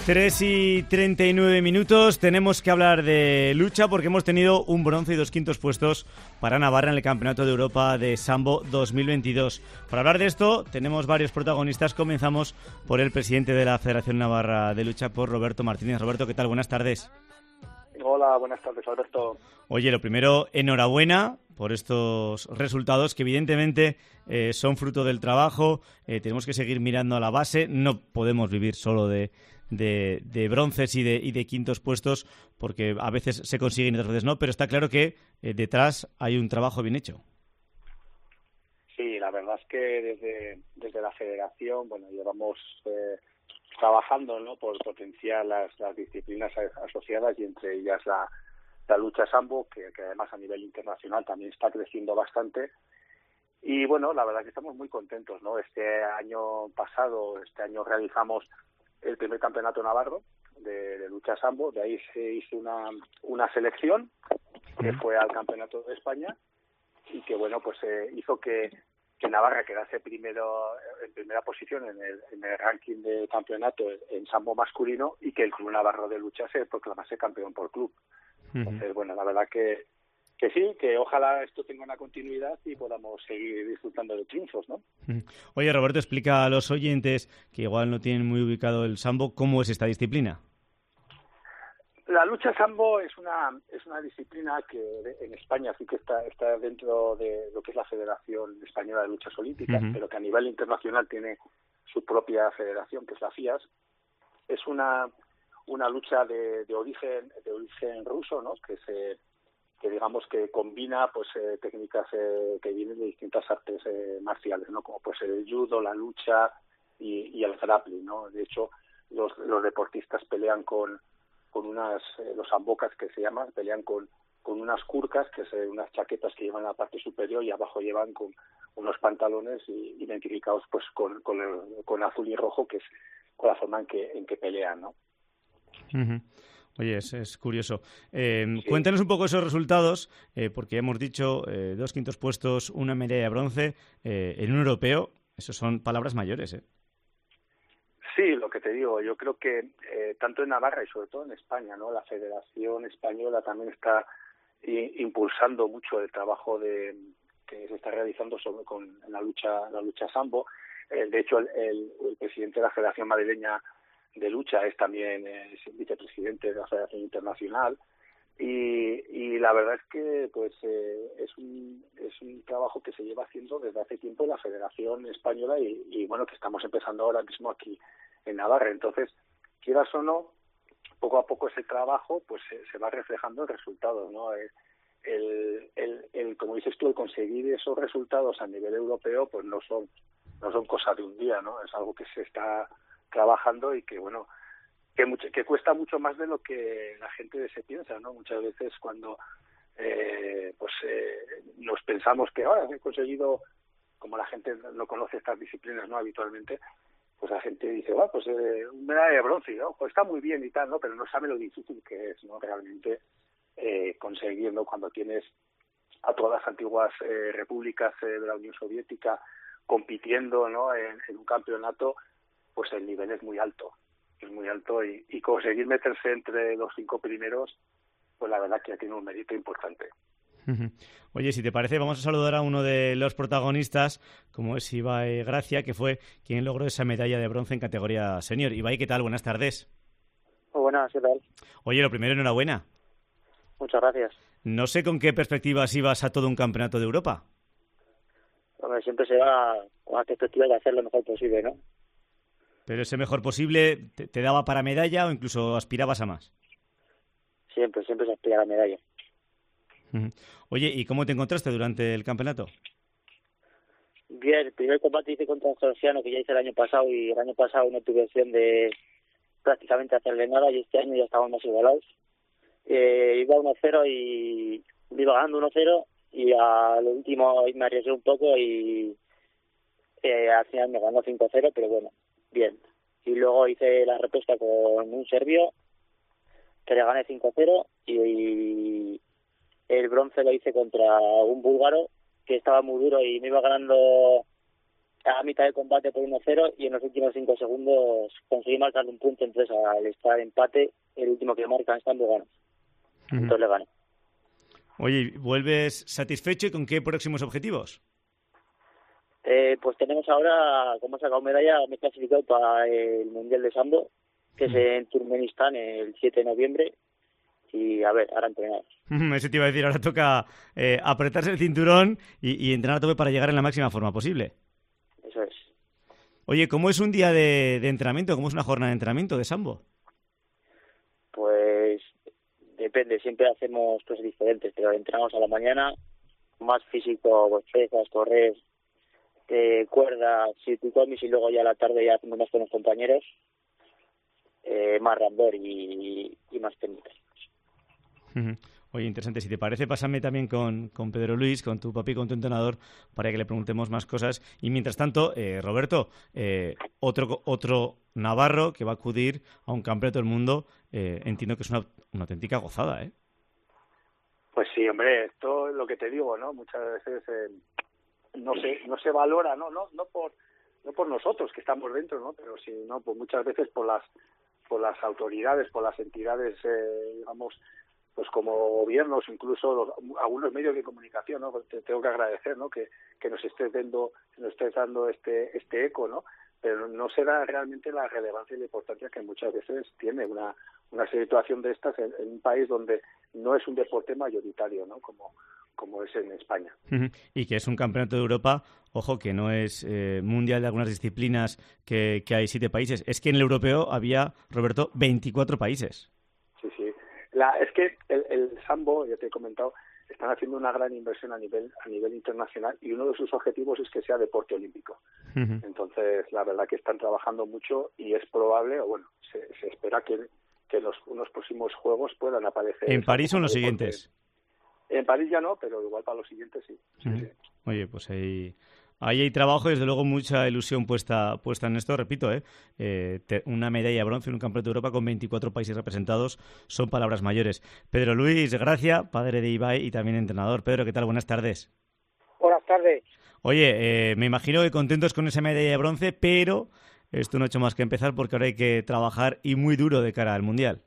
3:39. Tenemos que hablar de lucha porque hemos tenido un bronce y 2 quintos puestos para Navarra en el Campeonato de Europa de Sambo 2022. Para hablar de esto tenemos varios protagonistas. Comenzamos por el presidente de la Federación Navarra de Lucha, por Roberto Martínez. Roberto, ¿qué tal? Buenas tardes. Hola, buenas tardes, Alberto. Oye, lo primero, enhorabuena por estos resultados que evidentemente son fruto del trabajo. Tenemos que seguir mirando a la base. No podemos vivir solo de bronces y de quintos puestos, porque a veces se consiguen y otras veces no, pero está claro que detrás hay un trabajo bien hecho. Sí, la verdad es que desde la federación, llevamos trabajando, ¿no?, por potenciar las disciplinas asociadas, y entre ellas la lucha sambo, que además a nivel internacional también está creciendo bastante. Y la verdad es que estamos muy contentos, ¿no? Este año realizamos el primer campeonato navarro de lucha sambo. De ahí se hizo una selección que fue al campeonato de España, y que hizo que Navarra quedase primero en primera posición en el ranking de campeonato en sambo masculino, y que el club navarro de lucha se proclamase campeón por club. Entonces, la verdad que sí, que ojalá esto tenga una continuidad y podamos seguir disfrutando de triunfos, ¿no? Oye, Roberto, explica a los oyentes que igual no tienen muy ubicado el sambo, ¿cómo es esta disciplina? La lucha sambo es una disciplina que en España sí que está dentro de lo que es la Federación Española de Luchas Olímpicas, pero que a nivel internacional tiene su propia federación, que es la FIAS. Es una lucha de origen ruso, ¿no? Que digamos que combina técnicas que vienen de distintas artes marciales, ¿no? Como el judo, la lucha y el grappling, ¿no? De hecho, los deportistas pelean con unas, los sambocas que se llaman, pelean con unas kurkas, que son unas chaquetas que llevan en la parte superior, y abajo llevan con unos pantalones identificados con azul y rojo, que es con la forma en que pelean, ¿no? Oye, es curioso. Sí. Cuéntanos un poco esos resultados, porque hemos dicho 2 quintos puestos, una medalla de bronce en un europeo. Eso son palabras mayores, ¿eh? Sí, lo que te digo, yo creo que tanto en Navarra y sobre todo en España, ¿no? La Federación Española también está impulsando mucho el trabajo que se está realizando en la lucha sambo. De hecho, el presidente de la Federación Madrileña de Lucha es también vicepresidente de la Federación Internacional, y la verdad es que es un trabajo que se lleva haciendo desde hace tiempo en la Federación Española, y que estamos empezando ahora mismo aquí en Navarra. Entonces, quieras o no, poco a poco ese trabajo se va reflejando en resultados, ¿no? Como dices tú, el conseguir esos resultados a nivel europeo no son cosas de un día, ¿no? Es algo que se está trabajando, y que que cuesta mucho más de lo que la gente se piensa, ¿no? Muchas veces cuando nos pensamos que ahora he conseguido, como la gente no conoce estas disciplinas, ¿no?, habitualmente, la gente dice, un medalla de bronce, ¿no? Está muy bien y tal, ¿no? Pero no sabe lo difícil que es, ¿no?, realmente conseguir, ¿no?, cuando tienes a todas las antiguas repúblicas de la Unión Soviética compitiendo, ¿no?, en un campeonato. El nivel es muy alto, y conseguir meterse entre los 5 primeros, la verdad que tiene un mérito importante. Oye, si te parece, vamos a saludar a uno de los protagonistas, como es Ibai Gracia, que fue quien logró esa medalla de bronce en categoría senior. Ibai, ¿qué tal? Buenas tardes. Buenas, ¿qué tal? Oye, lo primero, enhorabuena. Muchas gracias. No sé con qué perspectivas ibas a todo un campeonato de Europa. Hombre, siempre se va con la perspectiva de hacer lo mejor posible, ¿no? Pero ese mejor posible te daba para medalla o incluso aspirabas a más. Siempre se aspira a la medalla. Oye, ¿y cómo te encontraste durante el campeonato? Bien, el primer combate hice contra un georgiano que ya hice el año pasado, y el año pasado no tuve opción de prácticamente hacerle nada, y este año ya estábamos más igualados. Iba 1-0 y iba ganando 1-0, y a lo último me arriesgué un poco y al final me ganó 5-0, pero bueno, bien. Y luego hice la respuesta con un serbio que le gané 5-0, y el bronce lo hice contra un búlgaro que estaba muy duro y me iba ganando a mitad de combate por 1-0 y en los últimos 5 segundos conseguí marcar un punto, entonces al estar empate, el último que marca en Estambul gana. Entonces le gané. Oye, ¿vuelves satisfecho y con qué próximos objetivos? Pues tenemos ahora, como he sacado medalla, me he clasificado para el Mundial de Sambo, que es en Turkmenistán el 7 de noviembre. Y a ver, ahora entrenamos. Eso te iba a decir, ahora toca apretarse el cinturón y entrenar a tope para llegar en la máxima forma posible. Eso es. Oye, ¿cómo es un día de entrenamiento? ¿Cómo es una jornada de entrenamiento de sambo? Pues depende, siempre hacemos cosas diferentes, pero entrenamos a la mañana, más físico, pues pesas, correr, cuerdas, circuitomis, y luego ya a la tarde ya hacemos más con los compañeros, más rambor y más técnicas. Oye, interesante. Si te parece, pásame también con Pedro Luis, con tu papi, con tu entrenador, para que le preguntemos más cosas. Y mientras tanto, Roberto, otro navarro que va a acudir a un campeonato del mundo, entiendo que es una auténtica gozada, ¿eh? Pues sí, hombre, esto es lo que te digo, ¿no? Muchas veces no se valora, no por nosotros que estamos dentro, ¿no? Pero sí, no, pues muchas veces por las autoridades, por las entidades, digamos, pues como gobiernos, incluso algunos medios de comunicación, ¿no? Te tengo que agradecer, ¿no? Que nos estés dando este eco, ¿no? Pero no se da realmente la relevancia y la importancia que muchas veces tiene una situación de estas en un país donde no es un deporte mayoritario, ¿no? Como es en España. Y que es un campeonato de Europa, ojo, que no es mundial de algunas disciplinas que hay 7 países. Es que en el europeo había, Roberto, 24 países. Sí. Es que el sambo, ya te he comentado, están haciendo una gran inversión a nivel internacional y uno de sus objetivos es que sea deporte olímpico. Entonces, la verdad que están trabajando mucho y es probable, o bueno, se espera que unos próximos juegos puedan aparecer. ¿En París son los siguientes? En París ya no, pero igual para los siguientes sí. Sí. Oye, pues ahí hay trabajo y desde luego mucha ilusión puesta en esto. Repito, una medalla de bronce en un campeonato de Europa con 24 países representados son palabras mayores. Pedro Luis Gracia, padre de Ibai y también entrenador. Pedro, ¿qué tal? Buenas tardes. Buenas tardes. Oye, me imagino que contentos con esa medalla de bronce, pero esto no ha hecho más que empezar porque ahora hay que trabajar y muy duro de cara al Mundial.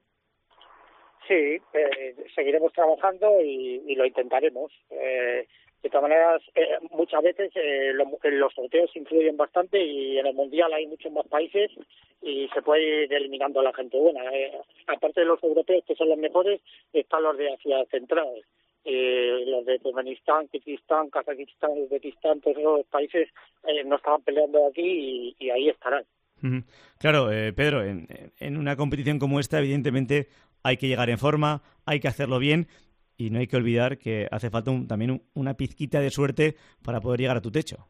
Sí, seguiremos trabajando y lo intentaremos. De todas maneras, muchas veces los sorteos influyen bastante y en el Mundial hay muchos más países y se puede ir eliminando a la gente buena. Aparte de los europeos, que son los mejores, están los de Asia Central. Los de Turkmenistán, Kirguistán, Kazajistán, Uzbekistán, todos esos países no estaban peleando aquí y ahí estarán. Claro, Pedro, en una competición como esta, evidentemente hay que llegar en forma, hay que hacerlo bien y no hay que olvidar que hace falta también una pizquita de suerte para poder llegar a tu techo.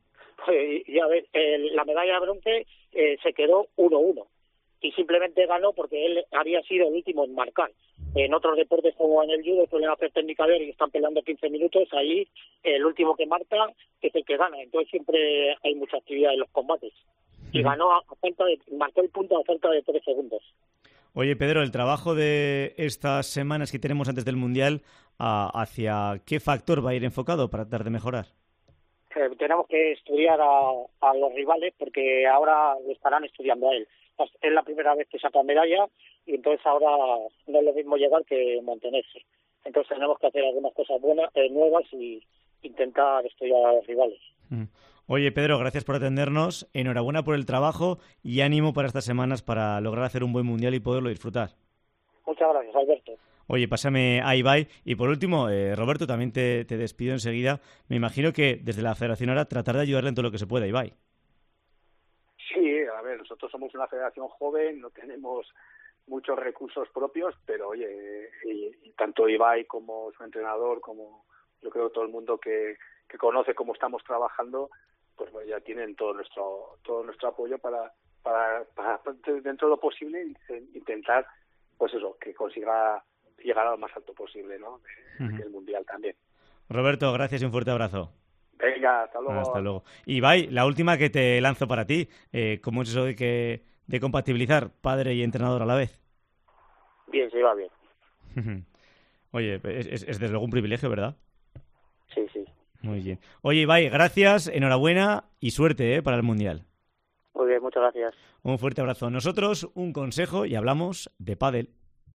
Y a ver, la medalla de bronce se quedó 1-1 y simplemente ganó porque él había sido el último en marcar. En otros deportes como en el judo suelen hacer técnica de y están peleando 15 minutos, ahí el último que marca es el que gana. Entonces siempre hay mucha actividad en los combates. Y ganó marcó el punto a falta de 3 segundos. Oye, Pedro, el trabajo de estas semanas que tenemos antes del Mundial, ¿hacia qué factor va a ir enfocado para tratar de mejorar? Tenemos que estudiar a los rivales porque ahora lo estarán estudiando a él. Es la primera vez que saca medalla y entonces ahora no es lo mismo llegar que mantenerse. Entonces tenemos que hacer algunas cosas nuevas y intentar estudiar a los rivales. Oye, Pedro, gracias por atendernos. Enhorabuena por el trabajo y ánimo para estas semanas para lograr hacer un buen Mundial y poderlo disfrutar. Muchas gracias, Alberto. Oye, pásame a Ibai. Y por último, Roberto, también te despido enseguida. Me imagino que desde la federación ahora tratar de ayudarle en todo lo que se pueda, Ibai. Sí, a ver, nosotros somos una federación joven, no tenemos muchos recursos propios, pero oye, y tanto Ibai como su entrenador, como yo creo todo el mundo que conoce cómo estamos trabajando, pues ya tienen todo nuestro apoyo para dentro de lo posible intentar, pues eso, que consiga llegar a lo más alto posible, ¿no? El Mundial también. Roberto, gracias y un fuerte abrazo. Venga, hasta luego. Hasta luego. Y Ibai, la última que te lanzo para ti, ¿cómo es eso de compatibilizar padre y entrenador a la vez? Bien, se va bien. Oye, es desde luego un privilegio, ¿verdad? Sí, sí. Muy bien. Oye, Ibai, gracias, enhorabuena y suerte para el Mundial. Muy bien, muchas gracias. Un fuerte abrazo. Nosotros, un consejo y hablamos de pádel.